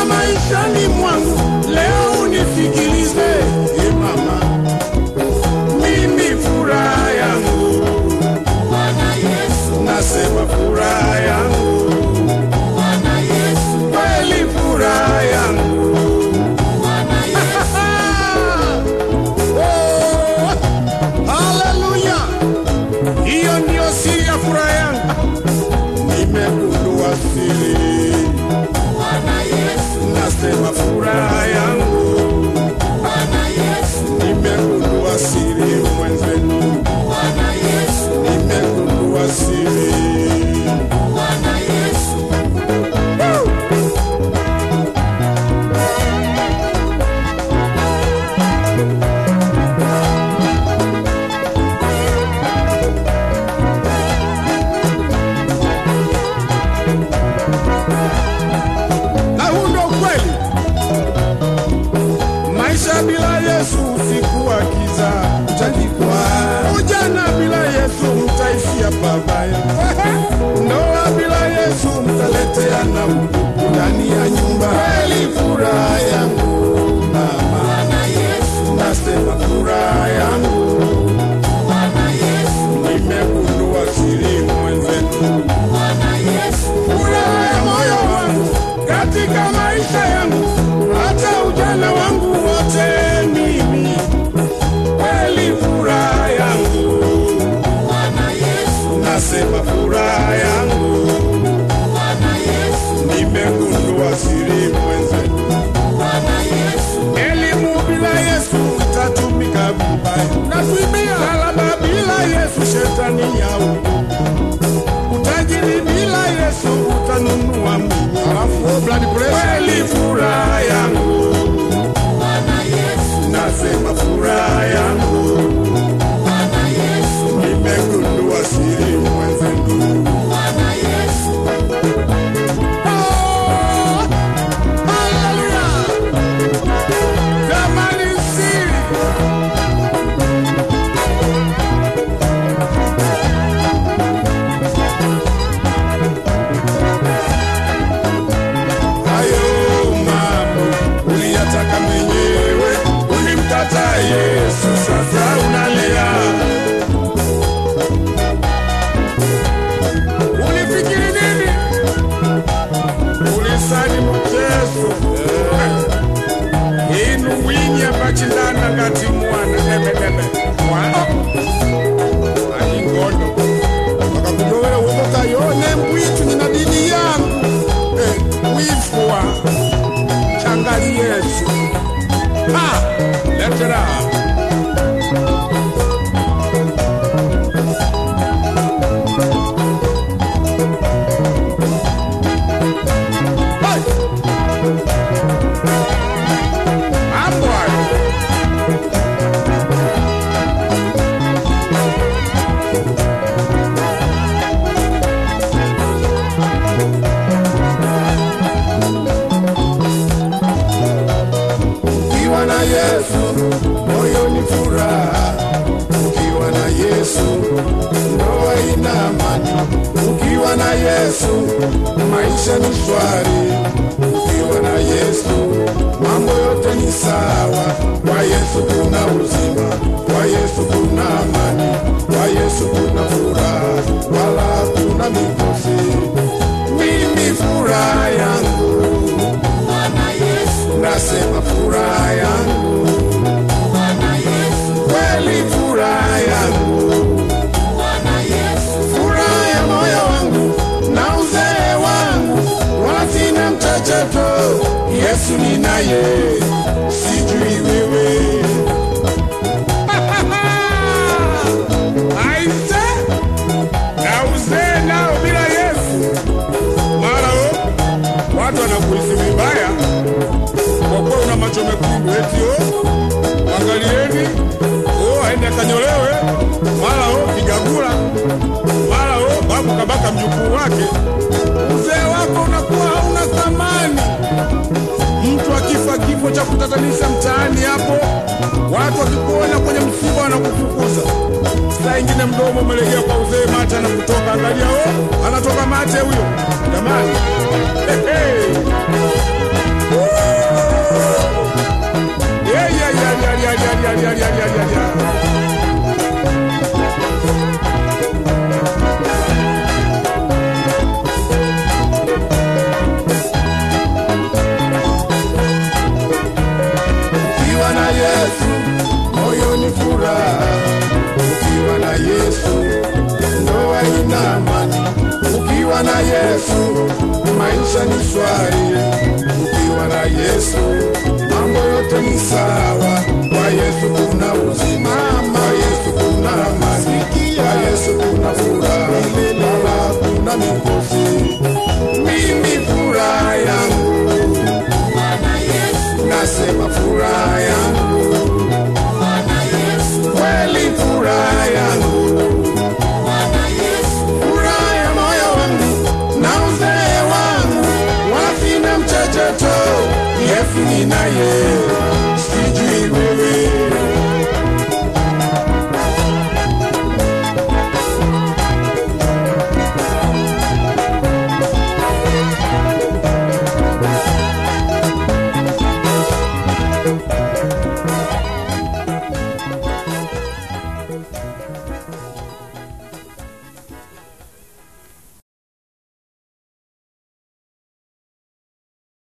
katika maishani mwangu. Leo unisikilize, mama, mimi furaha yangu Bwana Yesu, nasema furaha yangu Bwana Yesu, kweli furaha yangu Bwana Yesu. Oh, haleluya! Hiyo ndio siri ya furaha yangu. Nimegundua siri Bwana Yesu, nasema furaha yangu Bwana Yesu, nimegundua siri mwenzenu Bwana Yesu, nimegundua siri Bwana Yesu. Na huu ndo kweli. Maisha bila Yesu sikuwa kiza, utajikwa. Ujana bila Yesu mtaishia pabaya. Ndoa bila Yesu mtaleteana udugu ndani ya nyumba. Kweli furaha yangu mama, Bwana Yesu, nasema furaha yangu Bwana Yesu, nimegundua siri mwenzenu Bwana Yesu, furaha ya moyo wangu katika maisha yangu, hata ujana wangu wote mimi. Kweli furaha yangu Bwana Yesu, nasema furaha yangu Bwana Yesu, nimegundua siri mwenzenu Bwana Yesu. Elimu bila Yesu itatumika vibaya, na kuibia salama bila Yesu shetani yao. Utajiri bila Yesu utanunua Mungu. Alafu blood pressure. Kweli furaha yangu Bwana Yesu, nasema furaha yangu Bwana Yesu, nimegundua siri mwenzenu Bwana Yesu. Oh, haleluya! Jamani, siri hayo mambo uliyataka mwenyewe, ulimtata Yesu, sasa unalia. Ulifikiri nini? Ulisani mchezo inu winya pachindana ngati mwana ebebebe wao aingondo wakakujowele uokoka yone mbwitu nina dini yangu wifua changali Yesu. Ha! Letera ukiwa na Yesu moyo ni furaha, ukiwa na Yesu ndoa ina amani, ukiwa na Yesu maisha ni shwari, ukiwa na Yesu mambo yote ni sawa. Kwa Yesu kuna uzima, kwa Yesu kuna amani, kwa Yesu kuna furaha, wala hakuna mikosi. Mimi furaha yangu Bwana Yesu, nasema furaha yangu Bwana Yesu, kweli furaha yangu Bwana Yesu, furaha ya moyo wangu na uzee wangu, wala sina mchacheto. Yesu ninaye, sijui wewe. Aise, na uzee nao bila Yesu mara watu wanakuhisi vibaya kwa kuwa una macho mekundu, eti angalieni, aende kanyolewe, mara kigagula, mara babu kabaka mjukuu wake. Uzee wako unakuwa hauna thamani. Mtu akifa kifo cha kutatanisha mtaani hapo, watu wakikuona kwenye msiba wanakufukuza. Saa ingine mdomo umelegea kwa uzee, mate anakutoka. Angalia, anatoka mate huyo. Jamani, Yesu ninaye